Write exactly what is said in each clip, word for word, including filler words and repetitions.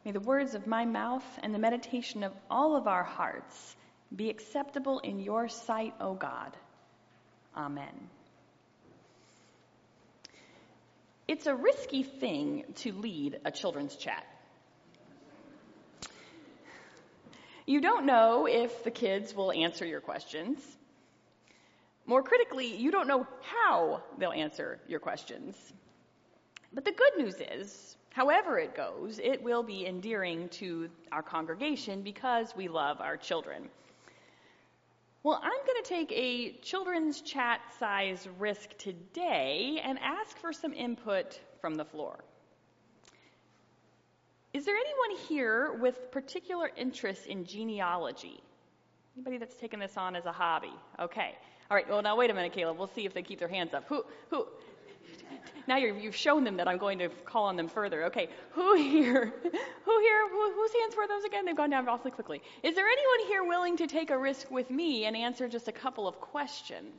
May the words of my mouth and the meditation of all of our hearts be acceptable in your sight, O God. Amen. It's a risky thing to lead a children's chat. You don't know if the kids will answer your questions. More critically, you don't know how they'll answer your questions. But the good news is, however it goes, it will be endearing to our congregation because we love our children. Well, I'm going to take a children's chat size risk today and ask for some input from the floor. Is there anyone here with particular interest in genealogy? Anybody that's taken this on as a hobby? Okay. All right. Well, now wait a minute, Caleb. We'll see if they keep their hands up. Who? Who? Now you're, you've shown them that I'm going to call on them further. Okay. Who here? Who here? Who, whose hands were those again? They've gone down awfully quickly. Is there anyone here willing to take a risk with me and answer just a couple of questions?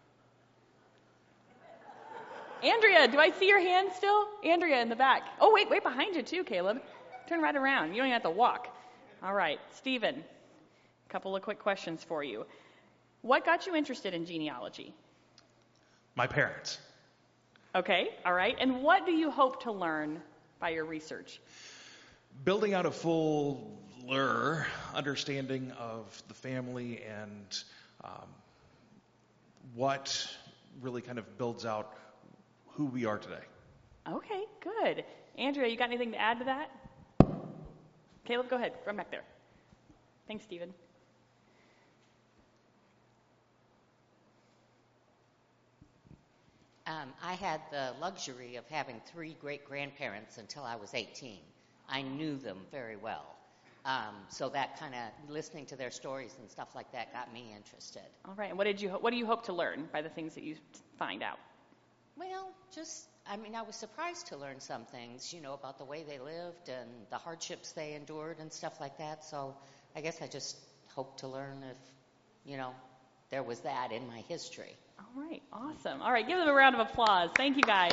Andrea, do I see your hand still? Andrea in the back. Oh, wait, wait behind you too, Caleb. Turn right around. You don't even have to walk. All right. Stephen, a couple of quick questions for you. What got you interested in genealogy? My parents. Okay. All right. And what do you hope to learn by your research? Building out a fuller understanding of the family and um, what really kind of builds out who we are today. Okay, good. Andrea, you got anything to add to that? Caleb, go ahead. Run back there. Thanks, Stephen. Um, I had the luxury of having three great-grandparents until I was eighteen. I knew them very well. Um, so that kind of listening to their stories and stuff like that got me interested. All right. And what did you what do you hope to learn by the things that you find out? Well, just, I mean, I was surprised to learn some things, you know, about the way they lived and the hardships they endured and stuff like that. So I guess I just hope to learn if, you know, there was that in my history. All right. Awesome. All right. Give them a round of applause. Thank you, guys.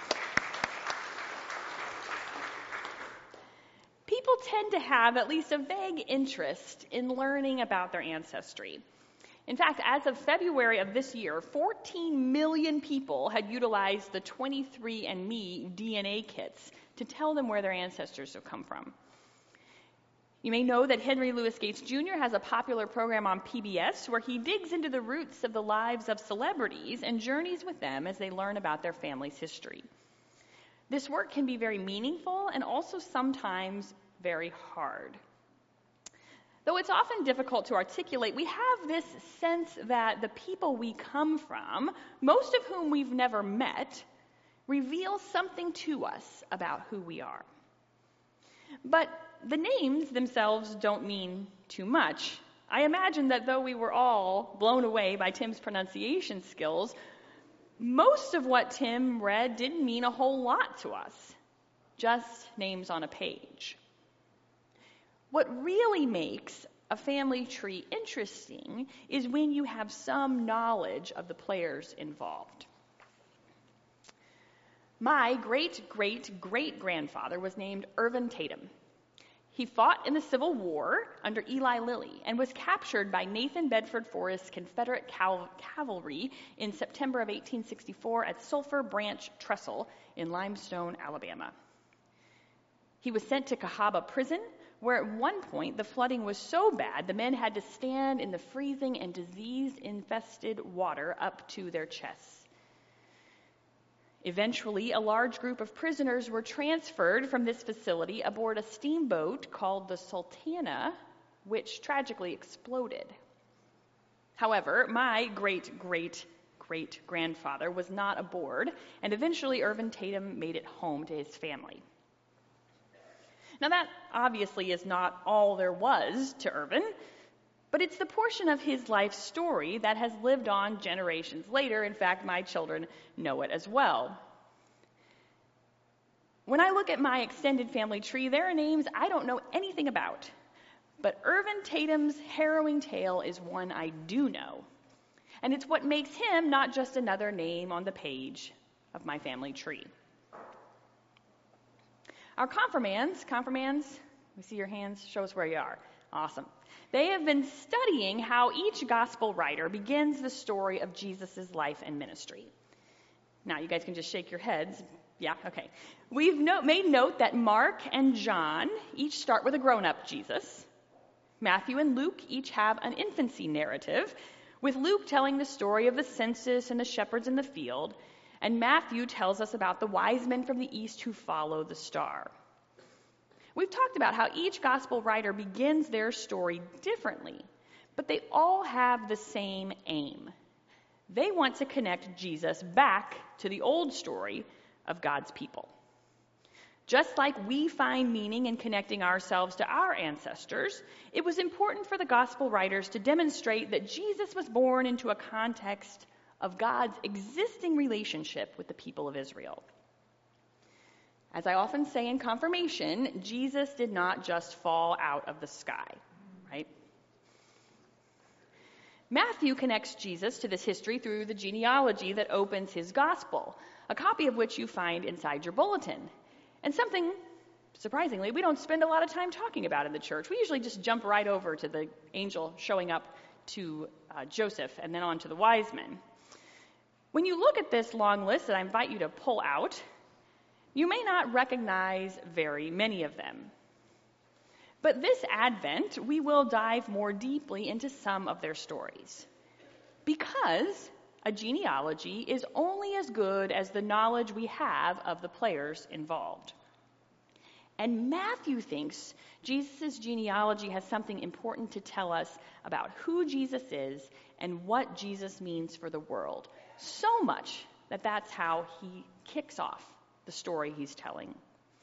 People tend to have at least a vague interest in learning about their ancestry. In fact, as of February of this year, fourteen million people had utilized the twenty-three and me D N A kits to tell them where their ancestors have come from. You may know that Henry Louis Gates Junior has a popular program on P B S where he digs into the roots of the lives of celebrities and journeys with them as they learn about their family's history. This work can be very meaningful and also sometimes very hard. Though it's often difficult to articulate, we have this sense that the people we come from, most of whom we've never met, reveal something to us about who we are. But the names themselves don't mean too much. I imagine that though we were all blown away by Tim's pronunciation skills, most of what Tim read didn't mean a whole lot to us, just names on a page. What really makes a family tree interesting is when you have some knowledge of the players involved. My great-great-great-grandfather was named Irvin Tatum. He fought in the Civil War under Eli Lilly and was captured by Nathan Bedford Forrest's Confederate cal- cavalry in September of eighteen sixty-four at Sulphur Branch Trestle in Limestone, Alabama. He was sent to Cahaba Prison, where at one point the flooding was so bad the men had to stand in the freezing and disease-infested water up to their chests. Eventually, a large group of prisoners were transferred from this facility aboard a steamboat called the Sultana, which tragically exploded. However, my great-great-great-grandfather was not aboard, and eventually Irvin Tatum made it home to his family. Now, that obviously is not all there was to Irvin, but it's the portion of his life story that has lived on generations later. In fact, my children know it as well. When I look at my extended family tree, there are names I don't know anything about, but Irvin Tatum's harrowing tale is one I do know, and it's what makes him not just another name on the page of my family tree. Our confirmands, confirmands, We see your hands. Show us where you are. Awesome. They have been studying how each gospel writer begins the story of Jesus' life and ministry. Now, you guys can just shake your heads. Yeah, okay. We've no- made note that Mark and John each start with a grown-up Jesus. Matthew and Luke each have an infancy narrative, with Luke telling the story of the census and the shepherds in the field, and Matthew tells us about the wise men from the east who follow the star. We've talked about how each gospel writer begins their story differently, but they all have the same aim. They want to connect Jesus back to the old story of God's people. Just like we find meaning in connecting ourselves to our ancestors, it was important for the gospel writers to demonstrate that Jesus was born into a context of God's existing relationship with the people of Israel. As I often say in confirmation, Jesus did not just fall out of the sky, right? Matthew connects Jesus to this history through the genealogy that opens his gospel, a copy of which you find inside your bulletin. And something, surprisingly, we don't spend a lot of time talking about in the church. We usually just jump right over to the angel showing up to uh, Joseph and then on to the wise men. When you look at this long list that I invite you to pull out, you may not recognize very many of them. But this Advent, we will dive more deeply into some of their stories. Because a genealogy is only as good as the knowledge we have of the players involved. And Matthew thinks Jesus' genealogy has something important to tell us about who Jesus is and what Jesus means for the world. So much that that's how he kicks off the story he's telling.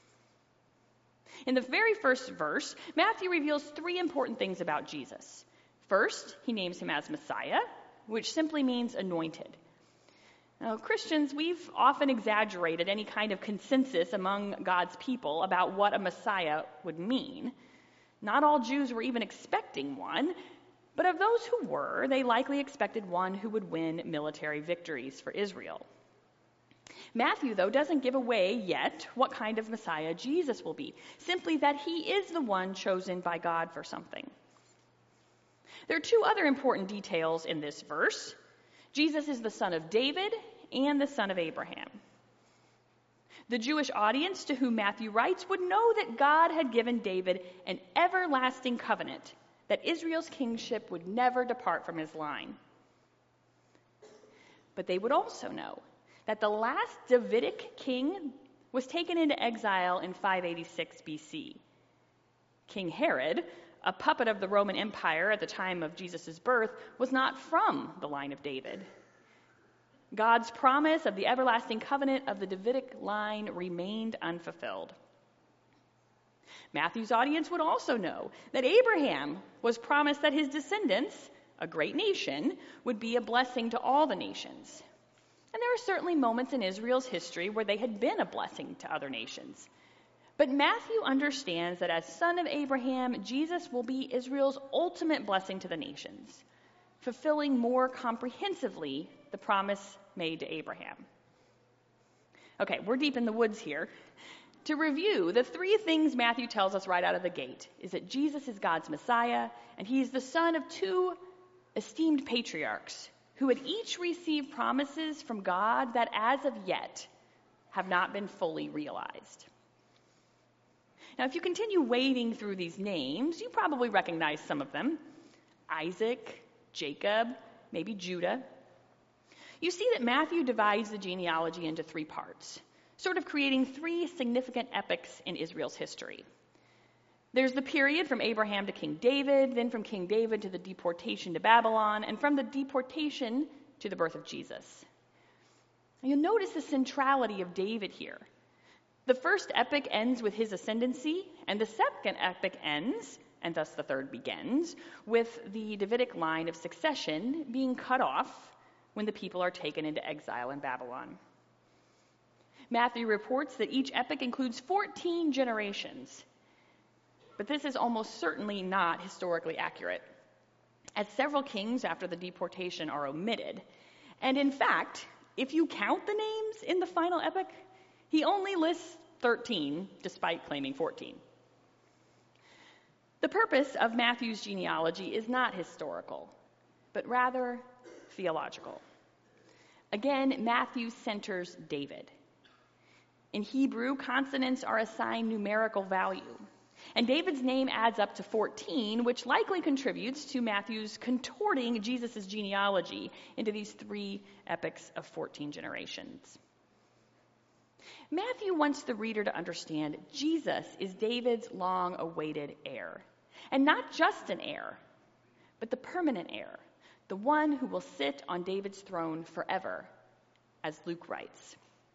In the very first verse, Matthew reveals three important things about Jesus. First, he names him as Messiah, which simply means anointed. Now, Christians, we've often exaggerated any kind of consensus among God's people about what a Messiah would mean. Not all Jews were even expecting one, but of those who were, they likely expected one who would win military victories for Israel. Matthew, though, doesn't give away yet what kind of Messiah Jesus will be, simply that he is the one chosen by God for something. There are two other important details in this verse. Jesus is the son of David and the son of Abraham. The Jewish audience to whom Matthew writes would know that God had given David an everlasting covenant, that Israel's kingship would never depart from his line. But they would also know that the last Davidic king was taken into exile in five eighty-six B C. King Herod, a puppet of the Roman Empire at the time of Jesus' birth, was not from the line of David. God's promise of the everlasting covenant of the Davidic line remained unfulfilled. Matthew's audience would also know that Abraham was promised that his descendants, a great nation, would be a blessing to all the nations. And there are certainly moments in Israel's history where they had been a blessing to other nations. But Matthew understands that as son of Abraham, Jesus will be Israel's ultimate blessing to the nations, fulfilling more comprehensively the promise made to Abraham. Okay, we're deep in the woods here. To review, the three things Matthew tells us right out of the gate is that Jesus is God's Messiah, and he is the son of two esteemed patriarchs who had each received promises from God that as of yet have not been fully realized. Now, if you continue wading through these names, you probably recognize some of them. Isaac, Jacob, maybe Judah. You see that Matthew divides the genealogy into three parts, sort of creating three significant epochs in Israel's history. There's the period from Abraham to King David, then from King David to the deportation to Babylon, and from the deportation to the birth of Jesus. And you'll notice the centrality of David here. The first epoch ends with his ascendancy, and the second epoch ends, and thus the third begins, with the Davidic line of succession being cut off when the people are taken into exile in Babylon. Matthew reports that each epoch includes fourteen generations. But this is almost certainly not historically accurate, as several kings after the deportation are omitted. And in fact, if you count the names in the final epoch, he only lists thirteen, despite claiming fourteen. The purpose of Matthew's genealogy is not historical, but rather theological. Again, Matthew centers David. In Hebrew, consonants are assigned numerical value, and David's name adds up to fourteen, which likely contributes to Matthew's contorting Jesus' genealogy into these three epics of fourteen generations. Matthew wants the reader to understand Jesus is David's long-awaited heir, and not just an heir, but the permanent heir, the one who will sit on David's throne forever, as Luke writes.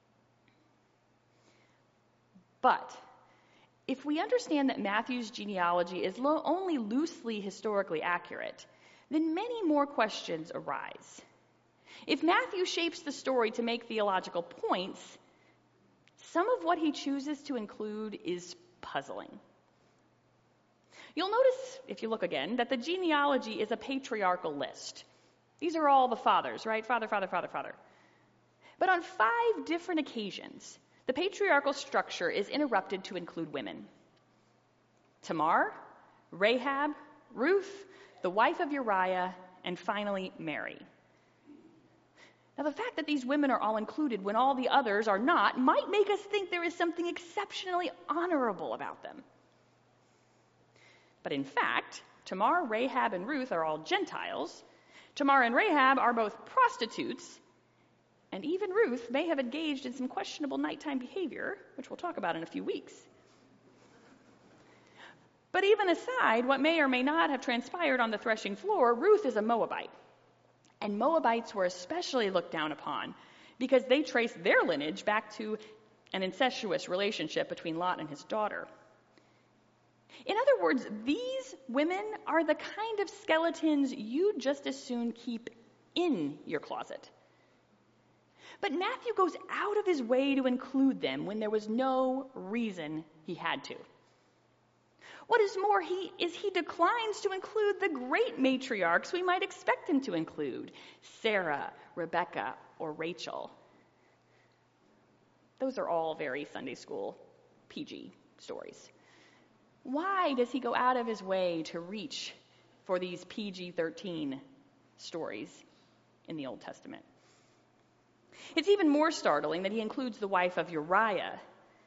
But if we understand that Matthew's genealogy is lo- only loosely historically accurate, then many more questions arise. If Matthew shapes the story to make theological points, some of what he chooses to include is puzzling. You'll notice, if you look again, that the genealogy is a patriarchal list. These are all the fathers, right? Father, father, father, father. But on five different occasions, the patriarchal structure is interrupted to include women. Tamar, Rahab, Ruth, the wife of Uriah, and finally Mary. Now, the fact that these women are all included when all the others are not might make us think there is something exceptionally honorable about them. But in fact, Tamar, Rahab, and Ruth are all Gentiles. Tamar and Rahab are both prostitutes, and even Ruth may have engaged in some questionable nighttime behavior, which we'll talk about in a few weeks. But even aside what may or may not have transpired on the threshing floor, Ruth is a Moabite. And Moabites were especially looked down upon because they traced their lineage back to an incestuous relationship between Lot and his daughter. In other words, these women are the kind of skeletons you'd just as soon keep in your closet. But Matthew goes out of his way to include them when there was no reason he had to. What is more, he is he declines to include the great matriarchs we might expect him to include, Sarah, Rebecca, or Rachel. Those are all very Sunday school P G stories. Why does he go out of his way to reach for these P G thirteen stories in the Old Testament? It's even more startling that he includes the wife of Uriah.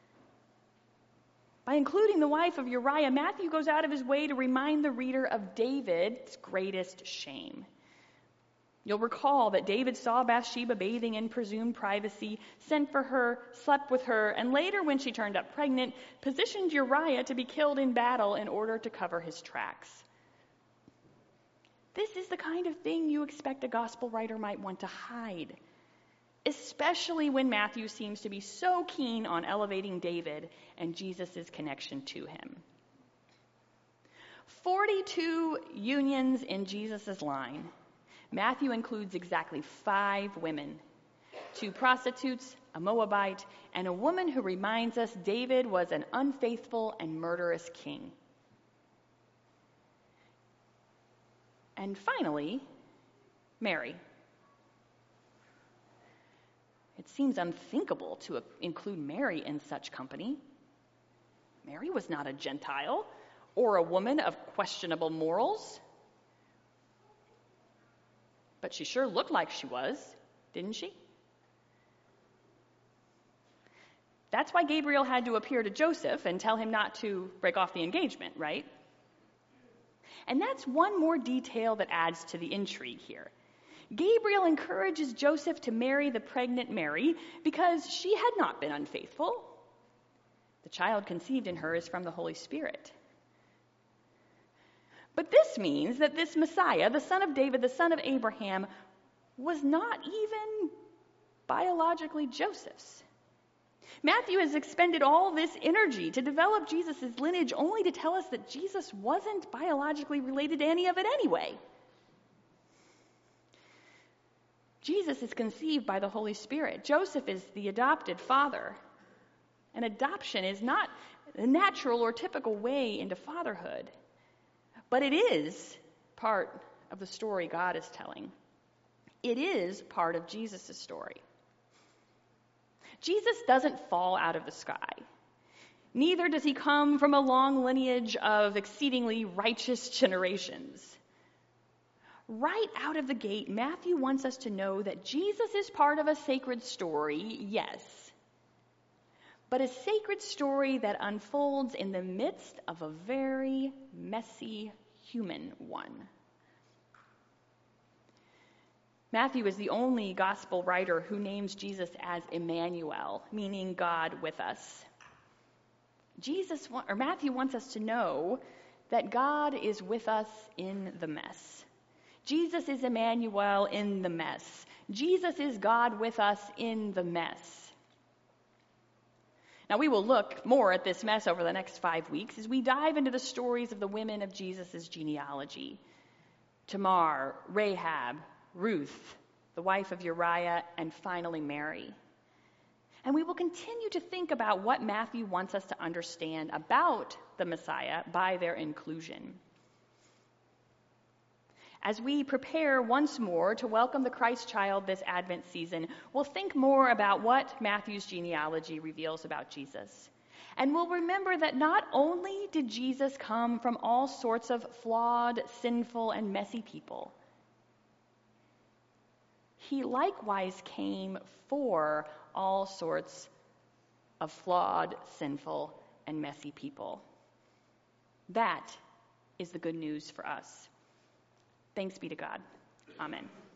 By including the wife of Uriah, Matthew goes out of his way to remind the reader of David's greatest shame. You'll recall that David saw Bathsheba bathing in presumed privacy, sent for her, slept with her, and later, when she turned up pregnant, positioned Uriah to be killed in battle in order to cover his tracks. This is the kind of thing you expect a gospel writer might want to hide, especially when Matthew seems to be so keen on elevating David and Jesus' connection to him. forty-two unions in Jesus' line. Matthew includes exactly five women, two prostitutes, a Moabite, and a woman who reminds us David was an unfaithful and murderous king. And finally, Mary. It seems unthinkable to include Mary in such company. Mary was not a Gentile or a woman of questionable morals. But she sure looked like she was, didn't she? That's why Gabriel had to appear to Joseph and tell him not to break off the engagement, right? And that's one more detail that adds to the intrigue here. Gabriel encourages Joseph to marry the pregnant Mary because she had not been unfaithful. The child conceived in her is from the Holy Spirit. But this means that this Messiah, the son of David, the son of Abraham, was not even biologically Joseph's. Matthew has expended all this energy to develop Jesus' lineage only to tell us that Jesus wasn't biologically related to any of it anyway. Jesus is conceived by the Holy Spirit. Joseph is the adopted father. And adoption is not a natural or typical way into fatherhood. But it is part of the story God is telling. It is part of Jesus' story. Jesus doesn't fall out of the sky. Neither does he come from a long lineage of exceedingly righteous generations. Right out of the gate, Matthew wants us to know that Jesus is part of a sacred story, yes, but a sacred story that unfolds in the midst of a very messy human one. Matthew is the only gospel writer who names Jesus as Emmanuel, meaning God with us. Jesus, or Matthew wants us to know that God is with us in the mess. Jesus is Emmanuel in the mess. Jesus is God with us in the mess. Now, we will look more at this mess over the next five weeks as we dive into the stories of the women of Jesus' genealogy. Tamar, Rahab, Ruth, the wife of Uriah, and finally Mary. And we will continue to think about what Matthew wants us to understand about the Messiah by their inclusion. As we prepare once more to welcome the Christ child this Advent season, we'll think more about what Matthew's genealogy reveals about Jesus. And we'll remember that not only did Jesus come from all sorts of flawed, sinful, and messy people, he likewise came for all sorts of flawed, sinful, and messy people. That is the good news for us. Thanks be to God. Amen.